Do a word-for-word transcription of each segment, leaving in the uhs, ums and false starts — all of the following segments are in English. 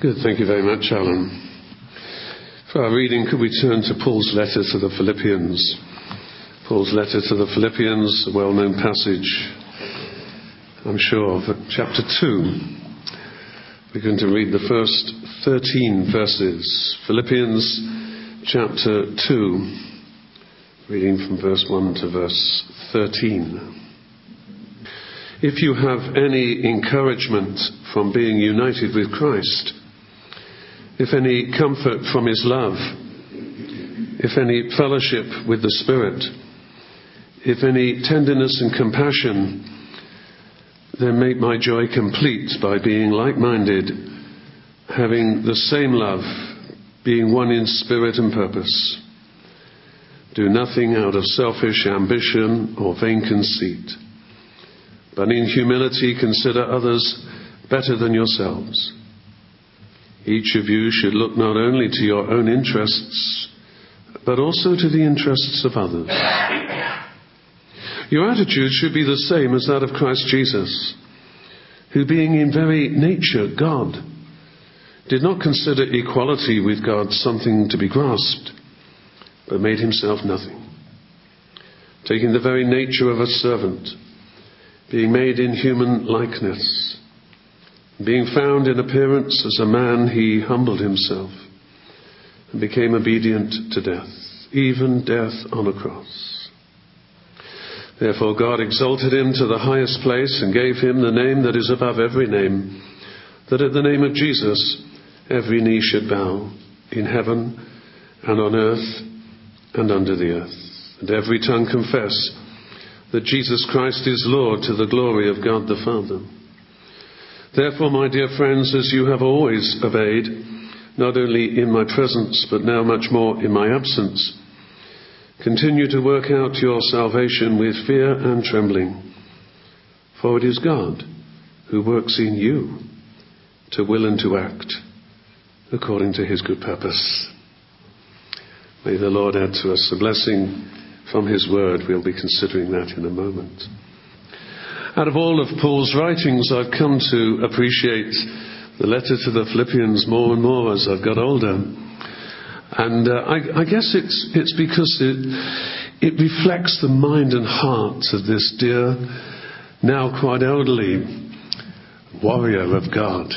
Good, thank you very much, Alan. For our reading, could we turn to Paul's letter to the Philippians? Paul's letter to the Philippians, a well-known passage, I'm sure, of chapter two. We're going to read the first thirteen verses. Philippians chapter two, reading from verse one to verse thirteen. If you have any encouragement from being united with Christ, if any comfort from his love, if any fellowship with the Spirit, if any tenderness and compassion, then make my joy complete by being like-minded, having the same love, being one in spirit and purpose. Do nothing out of selfish ambition or vain conceit, but in humility consider others better than yourselves. Each of you should look not only to your own interests, but also to the interests of others. Your attitude should be the same as that of Christ Jesus, who being in very nature God, did not consider equality with God something to be grasped, but made himself nothing, taking the very nature of a servant, being made in human likeness. Being found in appearance as a man, he humbled himself and became obedient to death, even death on a cross. Therefore God exalted him to the highest place and gave him the name that is above every name, that at the name of Jesus every knee should bow, in heaven and on earth and under the earth, and every tongue confess that Jesus Christ is Lord, to the glory of God the Father. Therefore, my dear friends, as you have always obeyed, not only in my presence, but now much more in my absence, continue to work out your salvation with fear and trembling. For it is God who works in you to will and to act according to his good purpose. May the Lord add to us a blessing from his word. We'll be considering that in a moment. Out of all of Paul's writings, I've come to appreciate the letter to the Philippians more and more as I've got older. And uh, I, I guess it's it's because it, it reflects the mind and heart of this dear, now quite elderly warrior of God,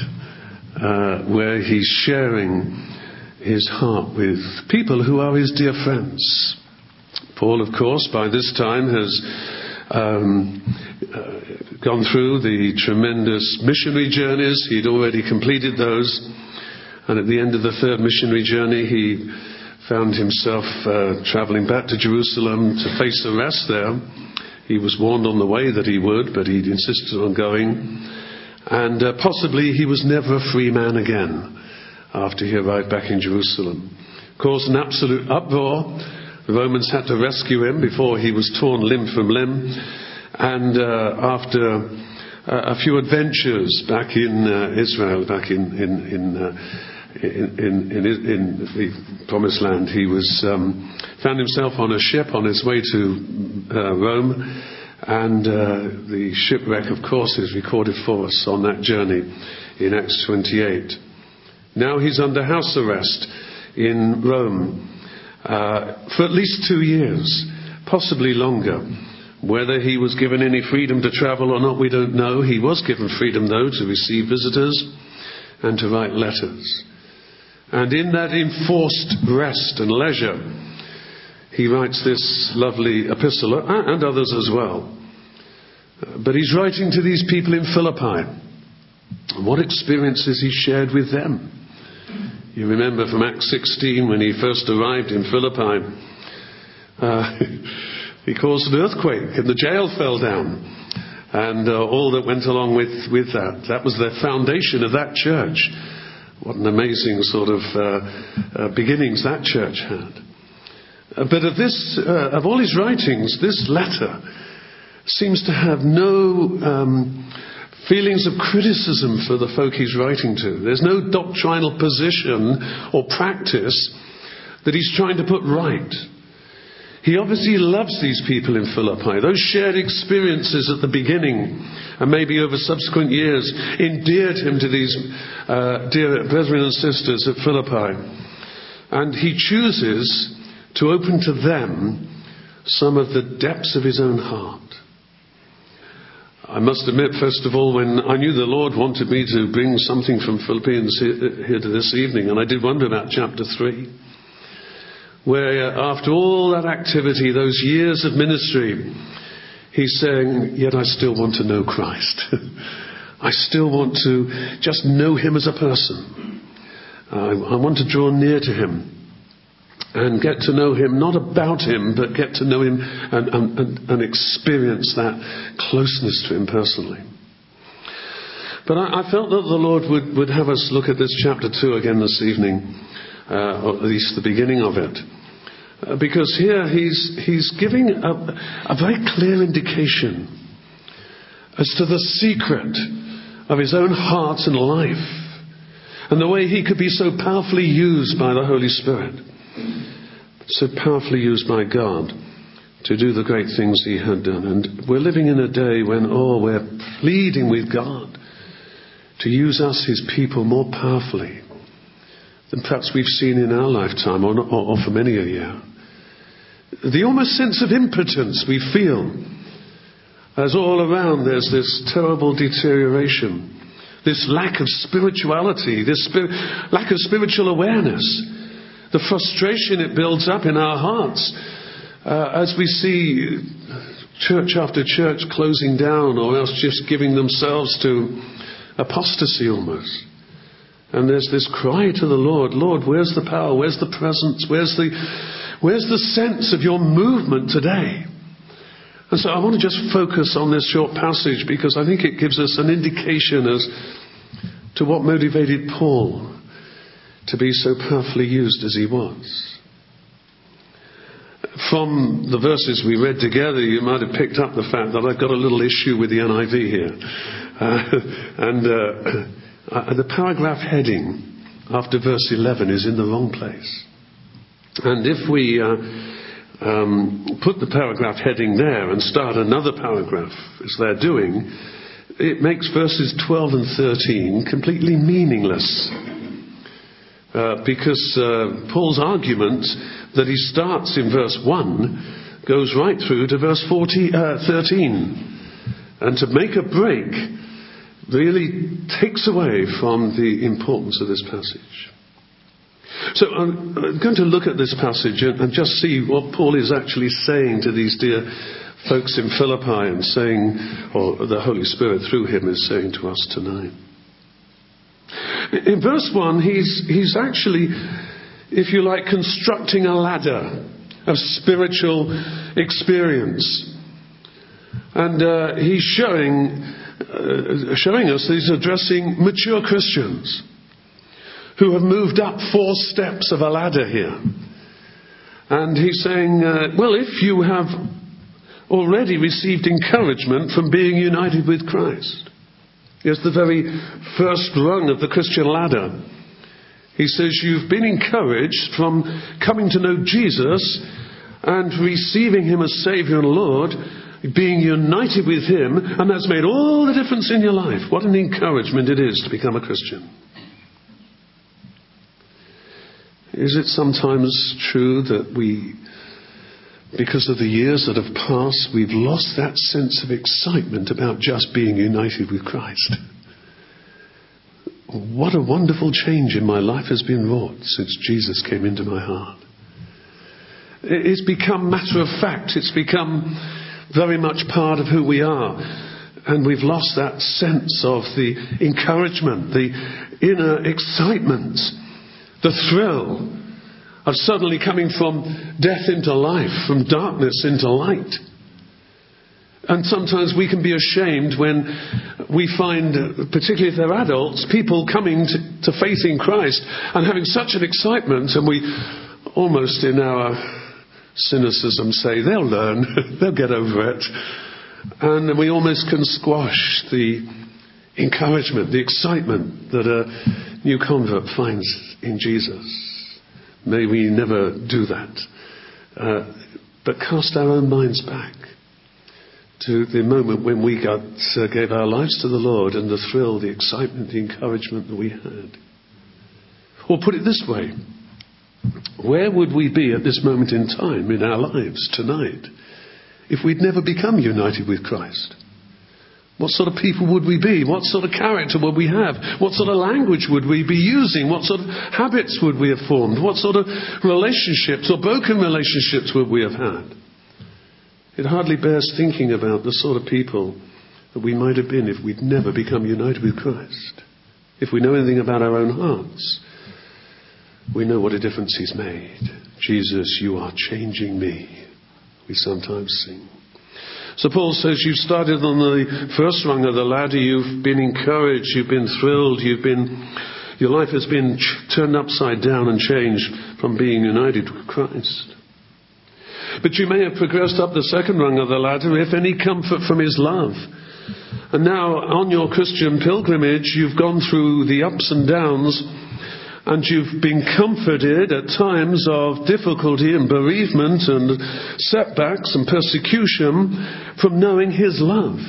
uh, where he's sharing his heart with people who are his dear friends. Paul, of course, by this time has um, uh, gone through the tremendous missionary journeys. He'd already completed those. And at the end of the third missionary journey, he found himself uh, traveling back to Jerusalem to face arrest there. He was warned on the way that he would, but he insisted on going. And uh, possibly he was never a free man again after he arrived back in Jerusalem. Caused an absolute uproar. The Romans had to rescue him before he was torn limb from limb. And uh, after uh, a few adventures back in uh, Israel, back in in in, uh, in in in in the Promised Land, he was um, found himself on a ship on his way to uh, Rome. And uh, the shipwreck, of course, is recorded for us on that journey in Acts twenty-eight. Now he's under house arrest in Rome. Uh, for at least two years, possibly longer. Whether he was given any freedom to travel or not, we don't know. He was given freedom, though, to receive visitors and to write letters. And in that enforced rest and leisure, he writes this lovely epistle, and others as well. But he's writing to these people in Philippi. What experiences he shared with them? You remember from Acts sixteen, when he first arrived in Philippi, uh, he caused an earthquake and the jail fell down. And uh, all that went along with, with that. That was the foundation of that church. What an amazing sort of uh, uh, beginnings that church had. Uh, but of this, uh, of all his writings, this letter seems to have no um, feelings of criticism for the folk he's writing to. There's no doctrinal position or practice that he's trying to put right. He obviously loves these people in Philippi. Those shared experiences at the beginning and maybe over subsequent years endeared him to these uh, dear brethren and sisters at Philippi. And he chooses to open to them some of the depths of his own heart. I must admit, first of all, when I knew the Lord wanted me to bring something from Philippians here to this evening, and I did wonder about chapter three, where after all that activity, those years of ministry, he's saying, yet I still want to know Christ. I still want to just know him as a person. I, I want to draw near to him and get to know him, not about him, but get to know him and, and, and, and experience that closeness to him personally. But I, I felt that the Lord would, would have us look at this chapter two again this evening, uh, or at least the beginning of it. Uh, because here he's, he's giving a, a very clear indication as to the secret of his own heart and life and the way he could be so powerfully used by the Holy Spirit, so powerfully used by God to do the great things he had done. And we're living in a day when, oh, we're pleading with God to use us, his people, more powerfully than perhaps we've seen in our lifetime or, not, or, or for many a year. The almost sense of impotence we feel as all around there's this terrible deterioration, this lack of spirituality, this spir- lack of spiritual awareness, the frustration it builds up in our hearts uh, as we see church after church closing down or else just giving themselves to apostasy almost. And there's this cry to the Lord, Lord, where's the power? Where's the presence? Where's the, where's the sense of your movement today? And so I want to just focus on this short passage because I think it gives us an indication as to what motivated Paul to be so powerfully used as he was. From the verses we read together, you might have picked up the fact that I've got a little issue with the N I V here. Uh, and uh, uh, the paragraph heading after verse eleven is in the wrong place. And if we uh, um, put the paragraph heading there and start another paragraph, as they're doing, it makes verses twelve and thirteen completely meaningless. Uh, because uh, Paul's argument that he starts in verse one goes right through to verse forty, uh, thirteen. And to make a break really takes away from the importance of this passage. So I'm going to look at this passage and just see what Paul is actually saying to these dear folks in Philippi and saying, or the Holy Spirit through him is saying to us tonight. In verse one, he's, he's actually, if you like, constructing a ladder of spiritual experience. And uh, he's showing, uh, showing us that he's addressing mature Christians who have moved up four steps of a ladder here. And he's saying, uh, well, if you have already received encouragement from being united with Christ, it's the very first rung of the Christian ladder. He says you've been encouraged from coming to know Jesus and receiving him as Saviour and Lord, being united with him, and that's made all the difference in your life. What an encouragement it is to become a Christian. Is it sometimes true that we, because of the years that have passed, we've lost that sense of excitement about just being united with Christ? What a wonderful change in my life has been wrought since Jesus came into my heart. It's become matter of fact. It's become very much part of who we are. And we've lost that sense of the encouragement, the inner excitement, the thrill of suddenly coming from death into life, from darkness into light. And sometimes we can be ashamed when we find, particularly if they're adults, people coming to, to faith in Christ and having such an excitement, and we almost in our cynicism say, they'll learn, they'll get over it. And we almost can squash the encouragement, the excitement that a new convert finds in Jesus. May we never do that. Uh, but cast our own minds back to the moment when we got, uh, gave our lives to the Lord, and the thrill, the excitement, the encouragement that we had. Or put it this way, where would we be at this moment in time in our lives tonight if we'd never become united with Christ? What sort of people would we be? What sort of character would we have? What sort of language would we be using? What sort of habits would we have formed? What sort of relationships or broken relationships would we have had? It hardly bears thinking about the sort of people that we might have been if we'd never become united with Christ. If we know anything about our own hearts, we know what a difference He's made. Jesus, you are changing me, we sometimes sing. So Paul says you've started on the first rung of the ladder. You've been encouraged. You've been thrilled. You've been, your life has been ch- turned upside down and changed from being united with Christ. But you may have progressed up the second rung of the ladder, if any comfort from His love. And now on your Christian pilgrimage, you've gone through the ups and downs, and you've been comforted at times of difficulty and bereavement and setbacks and persecution from knowing His love.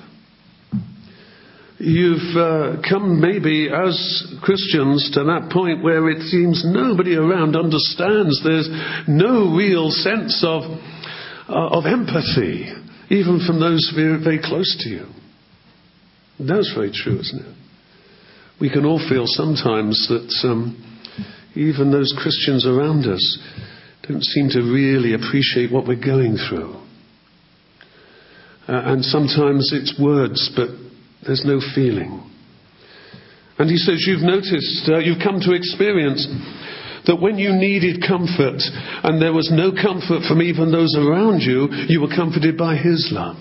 You've uh, come maybe as Christians to that point where it seems nobody around understands. There's no real sense of, uh, of empathy, even from those very, very close to you. That's very true, isn't it? We can all feel sometimes that um, even those Christians around us don't seem to really appreciate what we're going through. Uh, and sometimes it's words, but there's no feeling. And he says you've noticed, uh, you've come to experience that when you needed comfort and there was no comfort from even those around you, you were comforted by His love.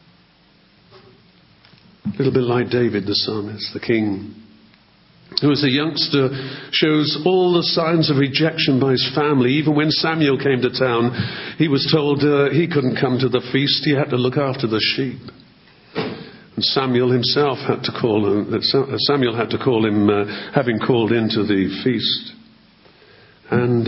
A little bit like David the psalmist, the king, who as a youngster shows all the signs of rejection by his family. Even when Samuel came to town, he was told uh, he couldn't come to the feast. He had to look after the sheep. And Samuel himself had to call him, Samuel had to call him, uh, having called into the feast. And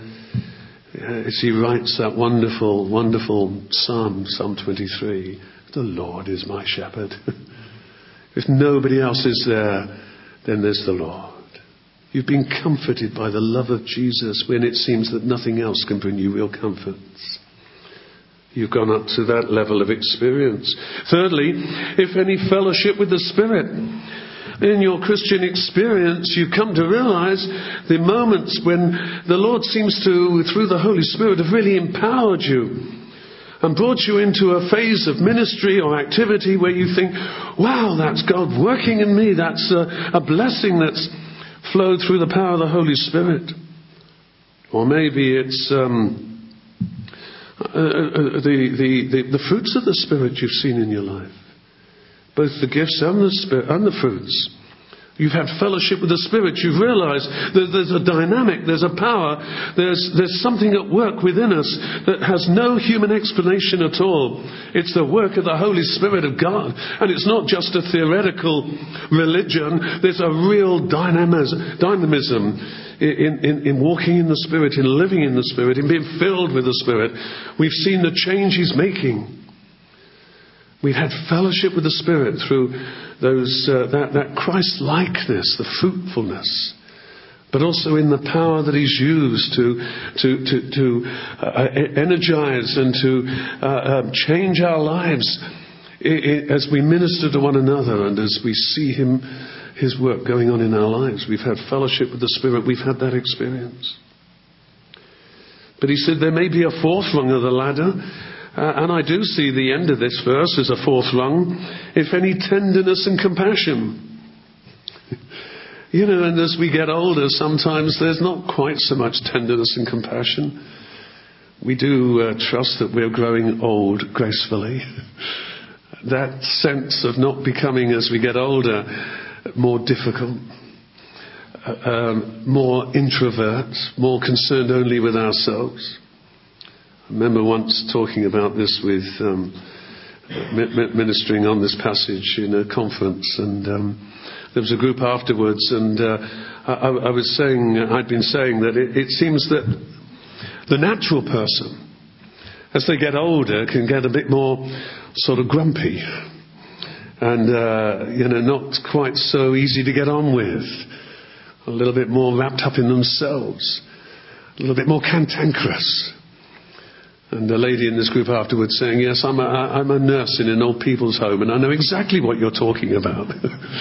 uh, as he writes that wonderful, wonderful psalm, Psalm twenty-three, the Lord is my shepherd. If nobody else is there, then there's the Lord. You've been comforted by the love of Jesus when it seems that nothing else can bring you real comforts. You've gone up to that level of experience. Thirdly, if any fellowship with the Spirit. In your Christian experience, you come to realize the moments when the Lord seems to, through the Holy Spirit, have really empowered you and brought you into a phase of ministry or activity where you think, wow, that's God working in me. That's a, a blessing that's flowed through the power of the Holy Spirit. Or maybe it's um, uh, uh, the, the, the, the fruits of the Spirit you've seen in your life. Both the gifts and the Spirit and the fruits. You've had fellowship with the Spirit. You've realized that there's a dynamic, there's a power, there's, there's something at work within us that has no human explanation at all. It's the work of the Holy Spirit of God. And it's not just a theoretical religion. There's a real dynamism, dynamism in, in, in walking in the Spirit, in living in the Spirit, in being filled with the Spirit. We've seen the change He's making. We've had fellowship with the Spirit through those uh, that, that Christ-likeness, the fruitfulness, but also in the power that He's used to to to, to uh, energize and to uh, um, change our lives I- I, as we minister to one another and as we see Him, His work going on in our lives. We've had fellowship with the Spirit. We've had that experience. But he said there may be a fourth rung of the ladder. Uh, and I do see the end of this verse as a fourth rung. If any tenderness and compassion. You know, and as we get older, sometimes there's not quite so much tenderness and compassion. We do uh, trust that we're growing old gracefully. That sense of not becoming, as we get older, more difficult, uh, um, more introvert, more concerned only with ourselves. I remember once talking about this with um, ministering on this passage in a conference, and um, there was a group afterwards, and uh, I, I was saying, I'd been saying that it, it seems that the natural person as they get older, can get a bit more sort of grumpy. And, uh, you know, not quite so easy to get on with. A little bit more wrapped up in themselves. A little bit more cantankerous. And a lady in this group afterwards saying, yes, I'm a, I'm a nurse in an old people's home, and I know exactly what you're talking about.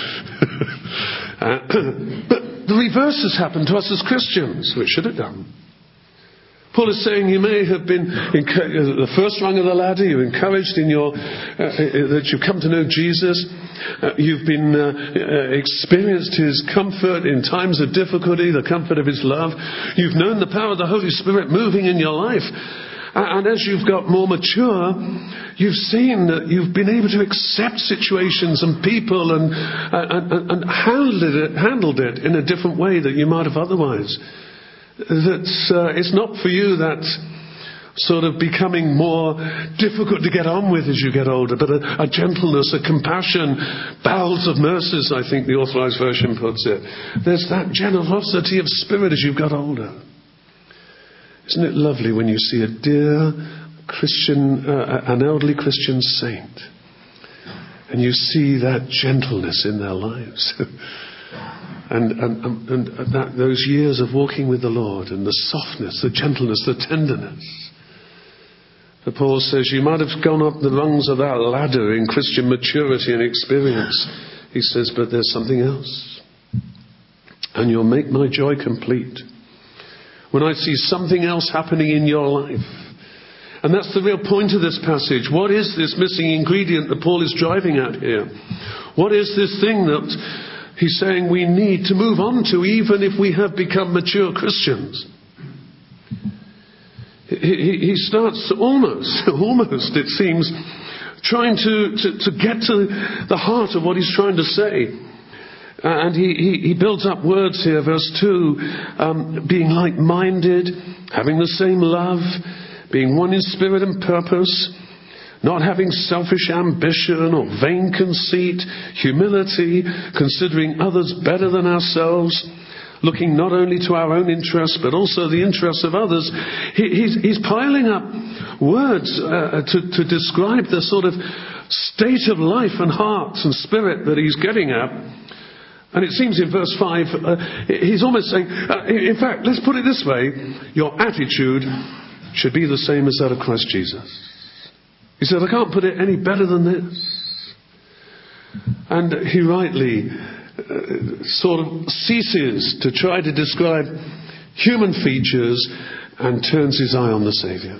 uh, but the reverse has happened to us as Christians, which should have done. Paul is saying you may have been encu- the first rung of the ladder, you're encouraged in your, uh, that you've come to know Jesus, uh, you've been uh, uh, experienced his comfort in times of difficulty, the comfort of his love, you've known the power of the Holy Spirit moving in your life, uh, and as you've got more mature, you've seen that you've been able to accept situations and people and, uh, and, and handled it, handled it in a different way that you might have otherwise. That uh, it's not for you that sort of becoming more difficult to get on with as you get older, but a, a gentleness, a compassion, bowels of mercies, I think the Authorized Version puts it. There's that generosity of spirit as you've got older. Isn't it lovely when you see a dear Christian, uh, an elderly Christian saint, and you see that gentleness in their lives? And, and, and, and that, those years of walking with the Lord, and the softness, the gentleness, the tenderness. But Paul says you might have gone up the rungs of that ladder in Christian maturity and experience. He says, but there's something else. And you'll make my joy complete when I see something else happening in your life. And that's the real point of this passage. What is this missing ingredient that Paul is driving at here? What is this thing that he's saying we need to move on to, even if we have become mature Christians? He, he, he starts almost, almost it seems, trying to, to, to get to the heart of what he's trying to say. Uh, and he, he, he builds up words here, verse two, um, being like-minded, having the same love, being one in spirit and purpose, not having selfish ambition or vain conceit, humility, considering others better than ourselves, looking not only to our own interests but also the interests of others. He, he's, he's piling up words uh, to, to describe the sort of state of life and heart and spirit that he's getting at. And it seems in verse five, uh, he's almost saying, uh, in fact, let's put it this way, your attitude should be the same as that of Christ Jesus. He said, I can't put it any better than this. And he rightly uh, sort of ceases to try to describe human features and turns his eye on the Saviour.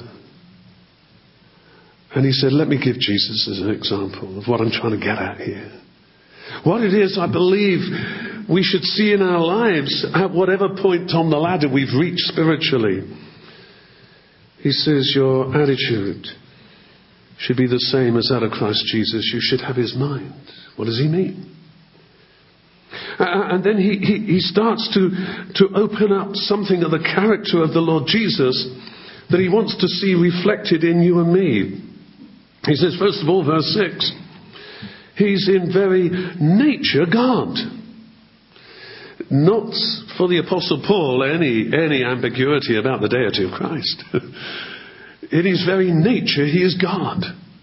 And he said, let me give Jesus as an example of what I'm trying to get at here. What it is I believe we should see in our lives at whatever point on the ladder we've reached spiritually. He says, your attitude should be the same as that of Christ Jesus. You should have his mind. What does he mean? Uh, and then he, he, he starts to, to open up something of the character of the Lord Jesus that he wants to see reflected in you and me. He says, first of all, verse six, he's in very nature God. Not for the Apostle Paul any, any ambiguity about the deity of Christ. In his very nature, he is God.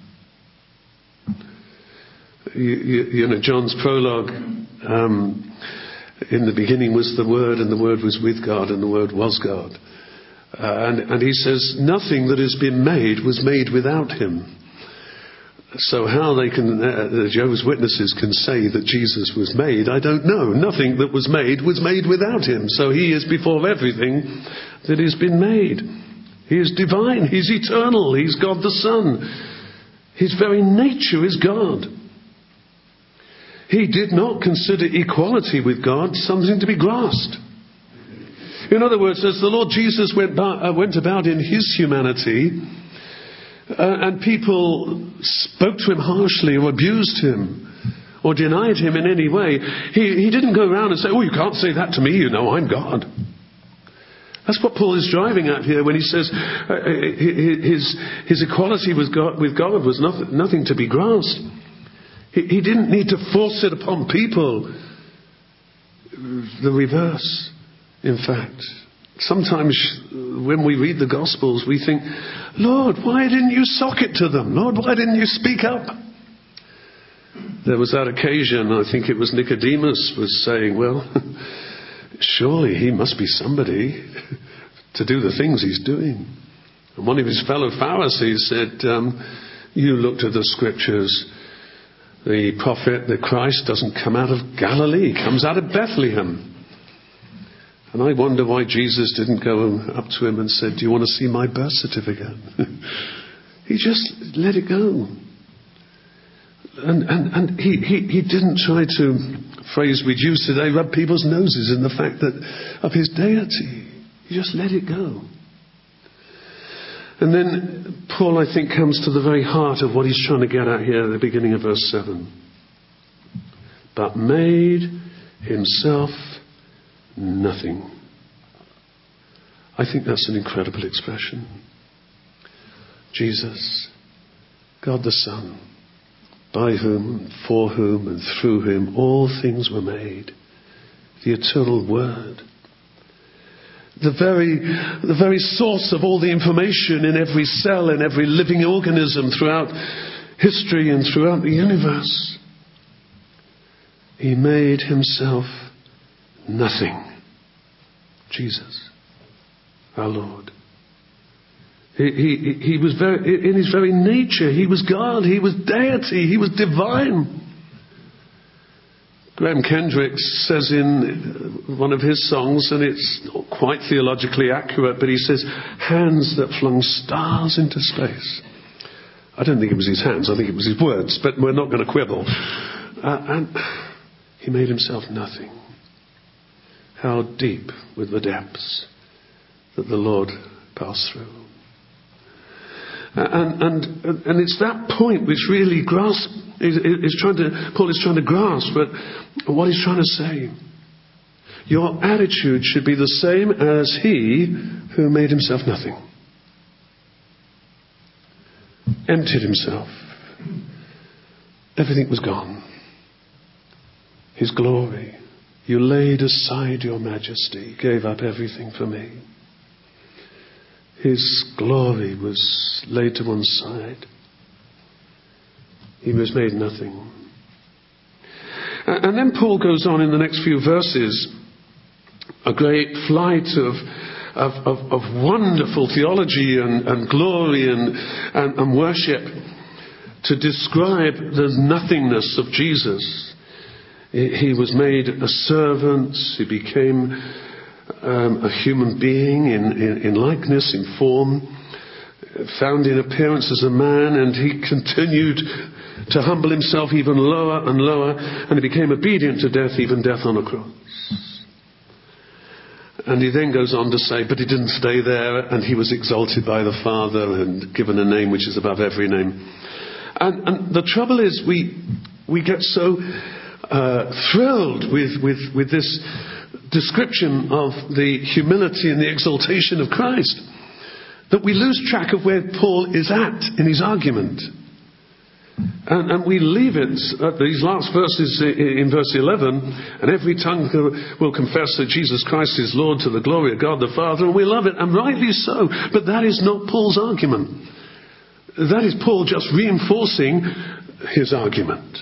You, you, you know, John's prologue, um, in the beginning was the Word, and the Word was with God, and the Word was God. Uh, and, and he says, nothing that has been made was made without him. So how they can, uh, the Jehovah's Witnesses can say that Jesus was made, I don't know. Nothing that was made was made without him. So he is before everything that has been made. He is divine. He's eternal. He's God the Son. His very nature is God. He did not consider equality with God something to be grasped. In other words, as the Lord Jesus went, by, uh, went about in his humanity, uh, and people spoke to him harshly or abused him or denied him in any way, he, he didn't go around and say, oh, you can't say that to me, you know, I'm God. That's what Paul is driving at here when he says uh, his, his equality with God, with God was nothing, nothing to be grasped. He, he didn't need to force it upon people. The reverse, in fact. Sometimes when we read the Gospels, we think, Lord, why didn't you sock it to them? Lord, why didn't you speak up? There was that occasion, I think it was Nicodemus was saying, well, surely he must be somebody to do the things he's doing. And one of his fellow Pharisees said, um, you looked at the scriptures. The prophet, the Christ, doesn't come out of Galilee. He comes out of Bethlehem. And I wonder why Jesus didn't go up to him and said, do you want to see my birth certificate? He just let it go. And, and, and he, he, he didn't try to, phrase we'd use today, rub people's noses in the fact that of his deity. He just let it go. And then Paul, I think, comes to the very heart of what he's trying to get at here at the beginning of verse seven. But made himself nothing. I think that's an incredible expression. Jesus, God the Son, by whom, for whom, and through whom all things were made. The eternal Word. The very, the very source of all the information in every cell, in every living organism throughout history and throughout the universe. He made himself nothing. Jesus, our Lord. He, he, he was very, in his very nature, he was God, he was deity, he was divine. Graham Kendrick says in one of his songs, and it's not quite theologically accurate, but he says, hands that flung stars into space. I don't think it was his hands, I think it was his words, but we're not going to quibble. Uh, and he made himself nothing. How deep were the depths that the Lord passed through. And, and, and it's that point which really grasp, is, is trying to, Paul is trying to grasp but what he's trying to say. Your attitude should be the same as he who made himself nothing. Emptied himself. Everything was gone. His glory. You laid aside your majesty, gave up everything for me. His glory was laid to one side. He was made nothing. And then Paul goes on in the next few verses, a great flight of, of, of, of wonderful theology and, and glory and, and, and worship to describe the nothingness of Jesus. He was made a servant. He became Um, a human being in, in, in likeness, in form, found in appearance as a man, and he continued to humble himself even lower and lower, and he became obedient to death, even death on a cross. And he then goes on to say, but he didn't stay there, and he was exalted by the Father and given a name which is above every name. And, and the trouble is, we we get so uh, thrilled with, with, with this description of the humility and the exaltation of Christ that we lose track of where Paul is at in his argument. And, and we leave it at these last verses in verse eleven, and every tongue will confess that Jesus Christ is Lord to the glory of God the Father, and we love it, and rightly so. But that is not Paul's argument. That is Paul just reinforcing his argument.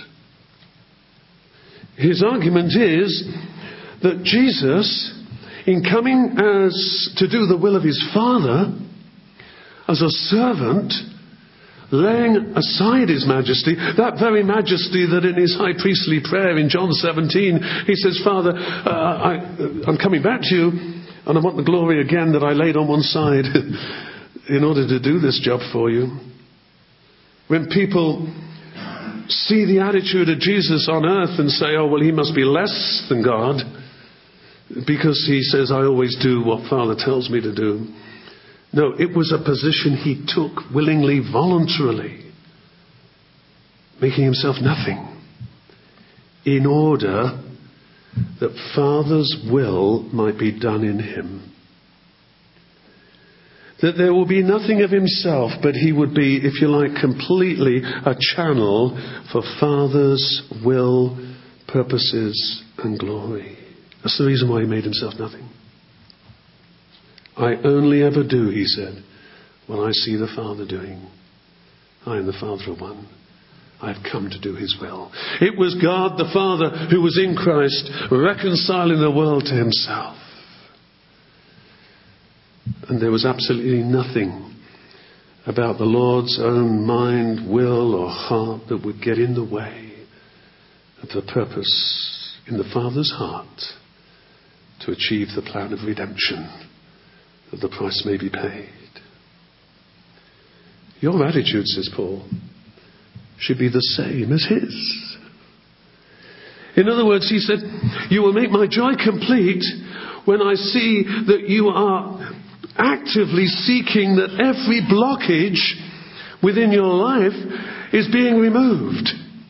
His argument is that Jesus, in coming as to do the will of his Father, as a servant, laying aside his majesty, that very majesty that in his high priestly prayer in John seventeen, he says, Father, uh, I, I'm coming back to you, and I want the glory again that I laid on one side in order to do this job for you. When people see the attitude of Jesus on earth and say, oh, well, he must be less than God, because he says, I always do what Father tells me to do. No, it was a position he took willingly, voluntarily, making himself nothing, in order that Father's will might be done in him. That there will be nothing of himself, but he would be, if you like, completely a channel for Father's will, purposes, and glory. That's the reason why he made himself nothing. I only ever do, he said, what I see the Father doing. I and the Father are one. I've come to do his will. It was God the Father who was in Christ, reconciling the world to himself. And there was absolutely nothing about the Lord's own mind, will or heart that would get in the way of the purpose in the Father's heart to achieve the plan of redemption, that the price may be paid. Your attitude, says Paul, should be the same as his. In other words, he said, you will make my joy complete when I see that you are actively seeking that every blockage within your life is being removed.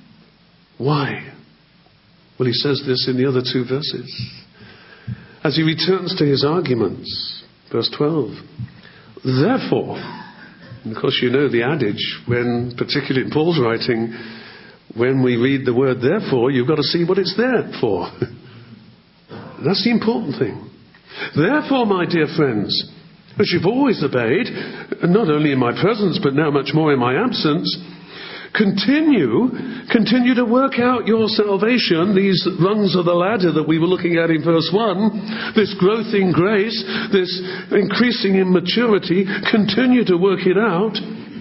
Why? Well, he says this in the other two verses. As he returns to his arguments, verse twelve, therefore, and of course you know the adage, when, particularly in Paul's writing, when we read the word therefore, you've got to see what it's there for. That's the important thing. Therefore, my dear friends, as you've always obeyed, not only in my presence, but now much more in my absence, continue, continue to work out your salvation, these rungs of the ladder that we were looking at in verse one, this growth in grace, this increasing in maturity, continue to work it out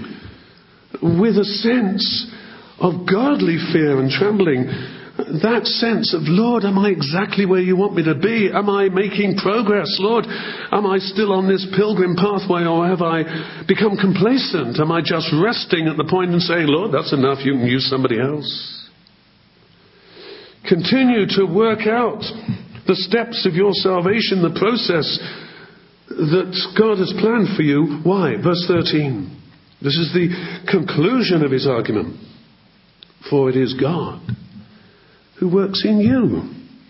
with a sense of godly fear and trembling. That sense of, Lord, am I exactly where you want me to be? Am I making progress? Lord, am I still on this pilgrim pathway, or have I become complacent? Am I just resting at the point and saying, Lord, that's enough, you can use somebody else? Continue to work out the steps of your salvation, the process that God has planned for you. Why? Verse thirteen. This is the conclusion of his argument. For it is God who works in you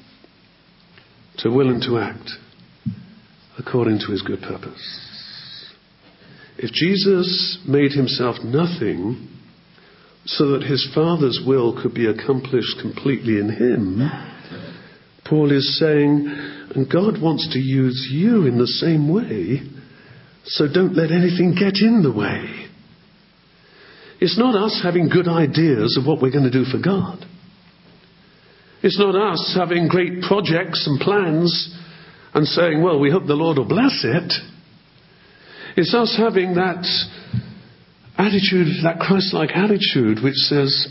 to will and to act according to his good purpose. If Jesus made himself nothing so that his Father's will could be accomplished completely in him, Paul is saying, and God wants to use you in the same way, so don't let anything get in the way. It's not us having good ideas of what we're going to do for God. It's not us having great projects and plans and saying, well, we hope the Lord will bless it. It's us having that attitude, that Christ-like attitude which says,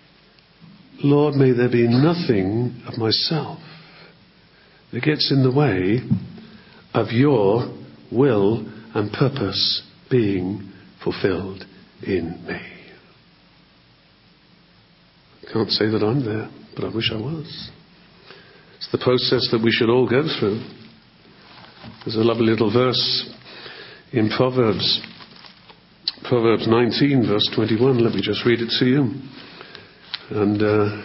Lord, may there be nothing of myself that gets in the way of your will and purpose being fulfilled in me. I can't say that I'm there, but I wish I was. It's the process that we should all go through. There's a lovely little verse in Proverbs. Proverbs nineteen, verse twenty-one. Let me just read it to you. And uh,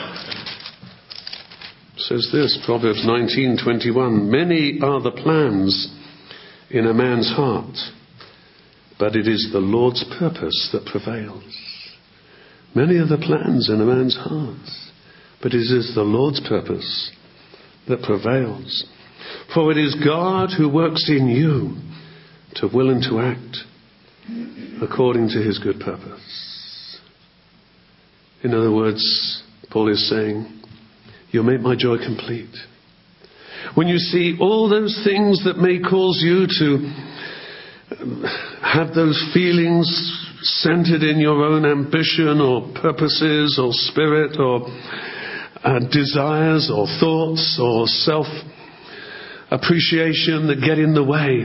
it says this, Proverbs nineteen, twenty-one. Many are the plans in a man's heart, but it is the Lord's purpose that prevails. Many are the plans in a man's heart, but it is the Lord's purpose that prevails. For it is God who works in you to will and to act according to his good purpose. In other words, Paul is saying, you'll make my joy complete. When you see all those things that may cause you to have those feelings centered in your own ambition or purposes or spirit or uh, desires or thoughts or self-appreciation that get in the way,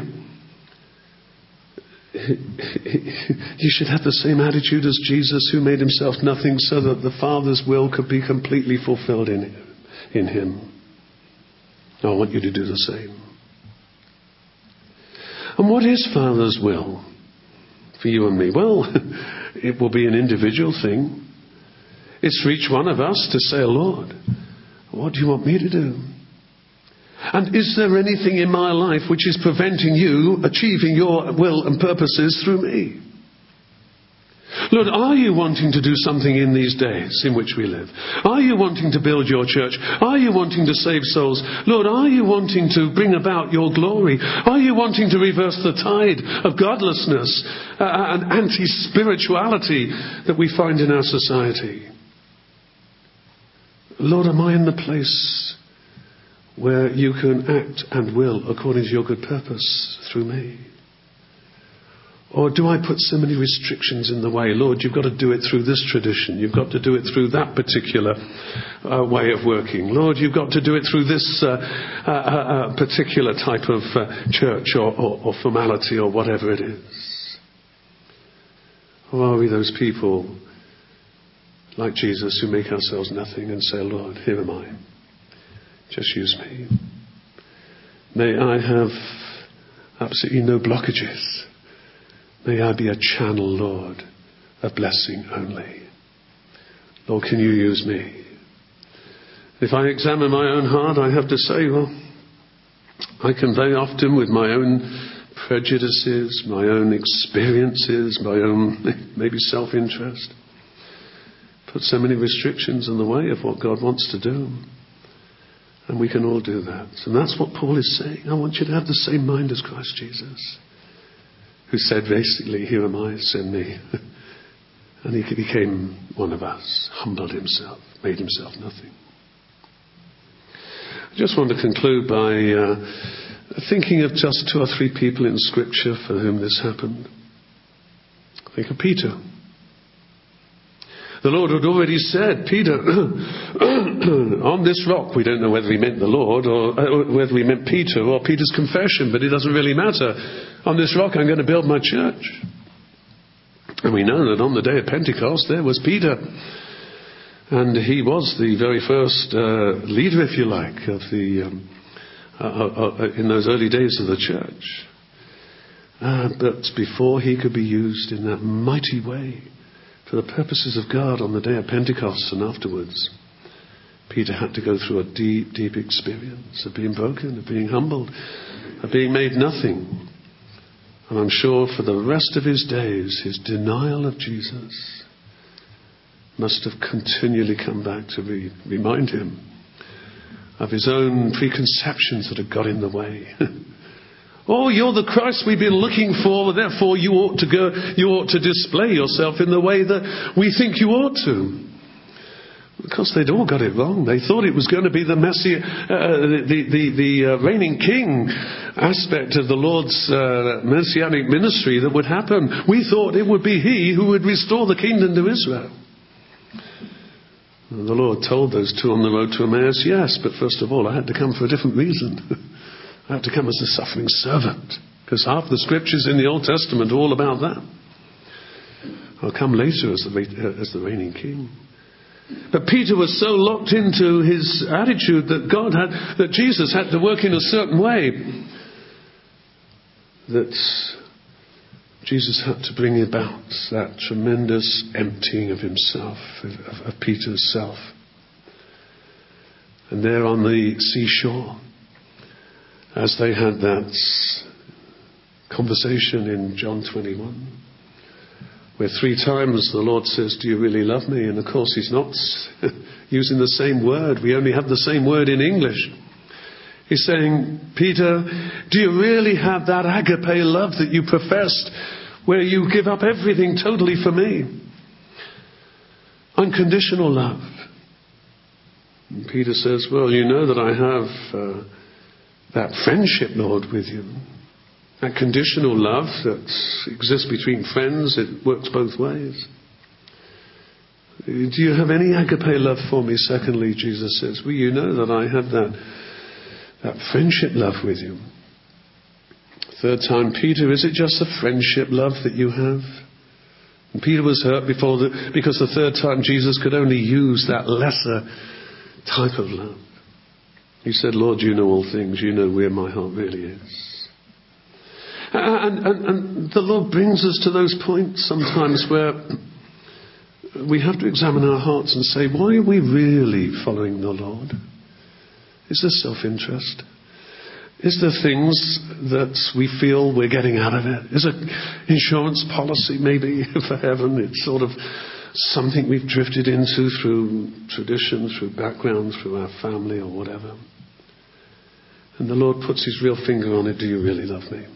you should have the same attitude as Jesus, who made himself nothing so that the Father's will could be completely fulfilled in him. In him. I want you to do the same. And what is Father's will for you and me? Well, it will be an individual thing. It's for each one of us to say, Lord, what do you want me to do? And is there anything in my life which is preventing you achieving your will and purposes through me? Lord, are you wanting to do something in these days in which we live? Are you wanting to build your church? Are you wanting to save souls? Lord, are you wanting to bring about your glory? Are you wanting to reverse the tide of godlessness uh, and anti-spirituality that we find in our society? Lord, am I in the place where you can act and will according to your good purpose through me? Or do I put so many restrictions in the way? Lord, you've got to do it through this tradition. You've got to do it through that particular uh, way of working. Lord, you've got to do it through this uh, uh, uh, particular type of uh, church or, or, or formality or whatever it is. Or are we those people like Jesus who make ourselves nothing and say, Lord, here am I. Just use me. May I have absolutely no blockages. May I be a channel, Lord, of blessing only. Lord, can you use me? If I examine my own heart, I have to say, well, I can very often, with my own prejudices, my own experiences, my own maybe self-interest, put so many restrictions in the way of what God wants to do. And we can all do that. And that's what Paul is saying. I want you to have the same mind as Christ Jesus, who said basically, here am I, send me. And he became one of us, humbled himself, made himself nothing. I just want to conclude by uh, thinking of just two or three people in Scripture for whom this happened. Think of Peter. The Lord had already said, Peter, on this rock, we don't know whether he meant the Lord or uh, whether he meant Peter or Peter's confession, but it doesn't really matter. On this rock I'm going to build my church. And we know that on the day of Pentecost there was Peter. And he was the very first uh, leader, if you like, of the um, uh, uh, in those early days of the church. Uh, but before he could be used in that mighty way for the purposes of God on the day of Pentecost and afterwards, Peter had to go through a deep, deep experience of being broken, of being humbled, of being made nothing. And I'm sure for the rest of his days, his denial of Jesus must have continually come back to re- remind him of his own preconceptions that had got in the way. Oh, you're the Christ we've been looking for, therefore you ought to go, you ought to display yourself in the way that we think you ought to. Because they'd all got it wrong. They thought it was going to be the Messiah, uh, the the, the uh, reigning king aspect of the Lord's uh, messianic ministry that would happen. We thought it would be he who would restore the kingdom to Israel. And the Lord told those two on the road to Emmaus, yes, but first of all I had to come for a different reason. I had to come as a suffering servant, because half the scriptures in the Old Testament are all about that. I'll come later as the, as the reigning king. But Peter was so locked into his attitude that God had, that Jesus had to work in a certain way, that Jesus had to bring about that tremendous emptying of himself, of, of Peter's self. And there on the seashore, as they had that conversation in John twenty-one, where three times the Lord says, do you really love me? And of course he's not using the same word. We only have the same word in English. He's saying, Peter, do you really have that agape love that you professed, where you give up everything totally for me? Unconditional love. And Peter says, well, you know that I have uh, that friendship, Lord, with you. That conditional love that exists between friends, it works both ways. Do you have any agape love for me? Secondly, Jesus says, well, you know that I have that, that friendship love with you. Third time, Peter, is it just the friendship love that you have? And Peter was hurt before the, because the third time Jesus could only use that lesser type of love. He said, Lord, you know all things. You know where my heart really is. And, and, and the Lord brings us to those points sometimes where we have to examine our hearts and say, why are we really following the Lord? Is there self-interest? Is there things that we feel we're getting out of it? Is it insurance policy maybe for heaven? It's sort of something we've drifted into through tradition, through background, through our family or whatever. And the Lord puts his real finger on it. Do you really love me?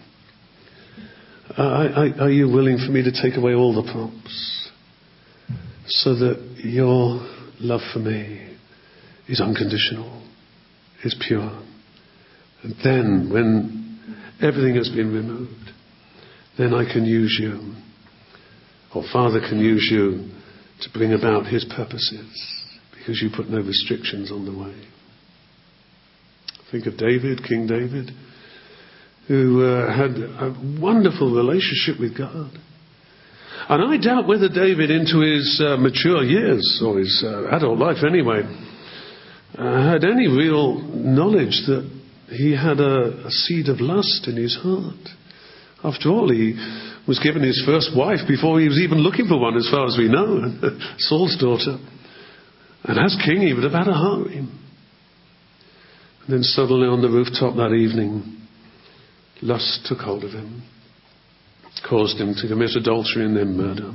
Are, are you willing for me to take away all the props so that your love for me is unconditional, is pure? And then when everything has been removed, then I can use you, or Father can use you to bring about his purposes, because you put no restrictions on the way. Think of David, King David, who uh, had a wonderful relationship with God. And I doubt whether David, into his uh, mature years, or his uh, adult life anyway, uh, had any real knowledge that he had a, a seed of lust in his heart. After all, he was given his first wife before he was even looking for one, as far as we know, Saul's daughter. And as king, he would have had a harem. And then suddenly on the rooftop that evening, lust took hold of him, caused him to commit adultery and then murder.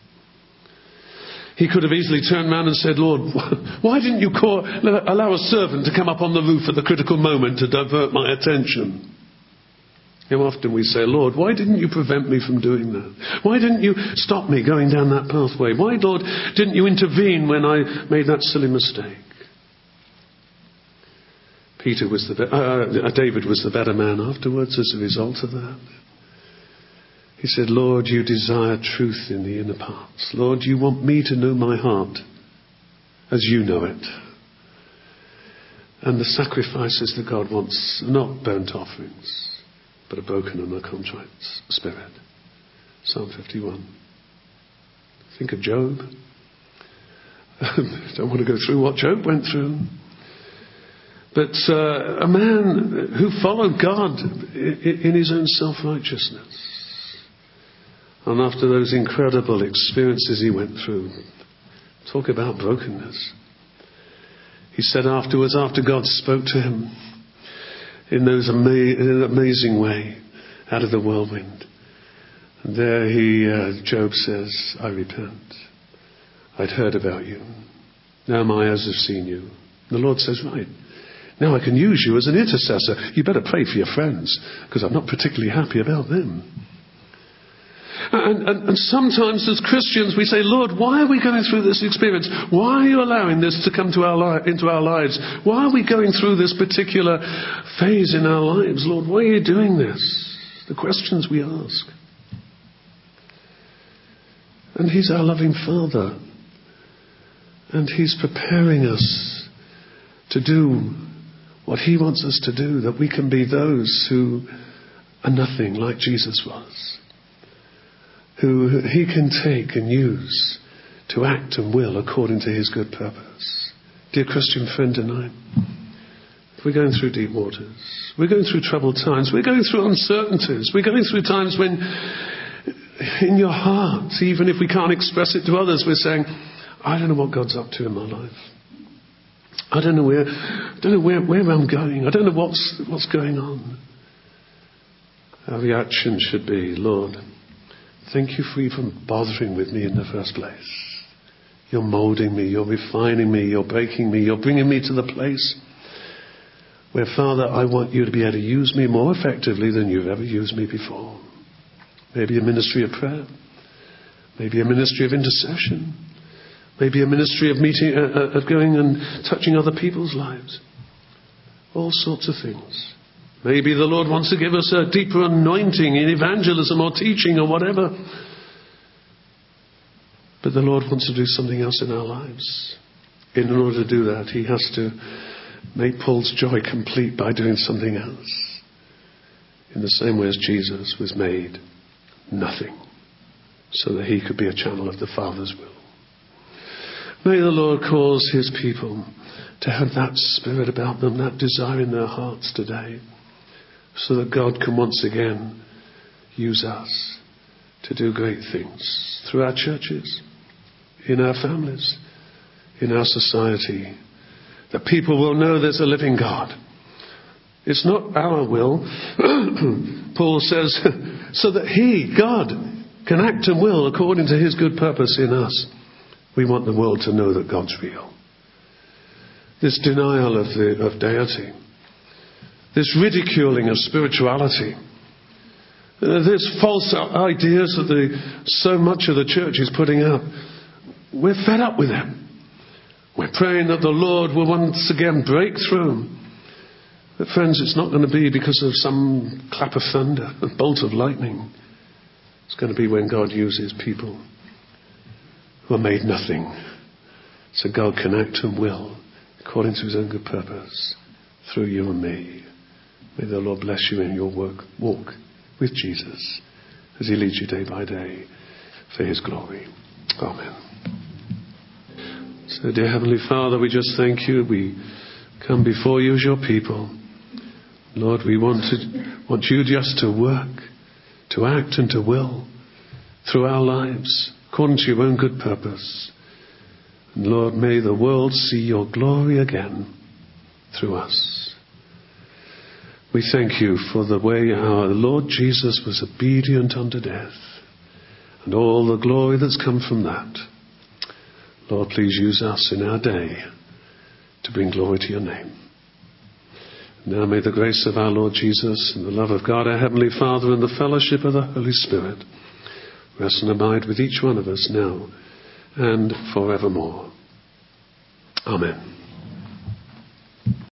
He could have easily turned around and said, Lord, why didn't you call, allow a servant to come up on the roof at the critical moment to divert my attention? How often we say, Lord, why didn't you prevent me from doing that? Why didn't you stop me going down that pathway? Why, Lord, didn't you intervene when I made that silly mistake? Peter was the be- uh, David was the better man afterwards as a result of that. He said, Lord, you desire truth in the inner parts. Lord, you want me to know my heart as you know it. And the sacrifices that God wants are not burnt offerings, but a broken and a contrite spirit. Psalm fifty-one. Think of Job. Don't want to go through what Job went through. But uh, a man who followed God in his own self-righteousness. And after those incredible experiences he went through, talk about brokenness. He said afterwards, after God spoke to him in those ama- in an amazing way out of the whirlwind, and there he, uh, Job says, I repent. I'd heard about you. Now my eyes have seen you. And the Lord says, right, now I can use you as an intercessor. You better pray for your friends, because I'm not particularly happy about them. And, and, and sometimes as Christians we say, Lord, why are we going through this experience? Why are you allowing this to come to our li- into our lives? Why are we going through this particular phase in our lives? Lord, why are you doing this? The questions we ask. And he's our loving Father. And he's preparing us to do what he wants us to do, that we can be those who are nothing like Jesus was, who he can take and use to act and will according to his good purpose. Dear Christian friend tonight, we're going through deep waters. We're going through troubled times. We're going through uncertainties. We're going through times when in your heart, even if we can't express it to others, we're saying, I don't know what God's up to in my life. I don't know where, I don't know where, where I'm going. I don't know what's, what's going on. Our reaction should be, Lord, thank you for even bothering with me in the first place. You're molding me, you're refining me, you're breaking me, you're bringing me to the place where, Father, I want you to be able to use me more effectively than you've ever used me before. Maybe a ministry of prayer, maybe a ministry of intercession, maybe a ministry of meeting, uh, of going and touching other people's lives. All sorts of things. Maybe the Lord wants to give us a deeper anointing in evangelism or teaching or whatever. But the Lord wants to do something else in our lives. In order to do that, he has to make Paul's joy complete by doing something else. In the same way as Jesus was made nothing, so that he could be a channel of the Father's will. May the Lord cause his people to have that spirit about them, that desire in their hearts today, so that God can once again use us to do great things through our churches, in our families, in our society, that people will know there's a living God It's not our will. Paul says, so that he, God, can act and will according to his good purpose in us. We want the world to know that God's real. This denial of, the, of deity, this ridiculing of spirituality, uh, this false ideas that the, so much of the church is putting out, we're fed up with them. We're praying that the Lord will once again break through. But friends, it's not going to be because of some clap of thunder, a bolt of lightning. It's going to be when God uses people who are made nothing, so God can act and will according to his own good purpose through you and me. May the Lord bless you in your work, walk with Jesus as he leads you day by day for his glory. Amen. So, dear Heavenly Father, we just thank you. We come before you as your people. Lord, we want to want you just to work, to act and to will through our lives according to your own good purpose. And Lord, may the world see your glory again through us. We thank you for the way our Lord Jesus was obedient unto death and all the glory that's come from that. Lord, please use us in our day to bring glory to your name. Now may the grace of our Lord Jesus and the love of God our Heavenly Father and the fellowship of the Holy Spirit rest and abide with each one of us now and forevermore. Amen.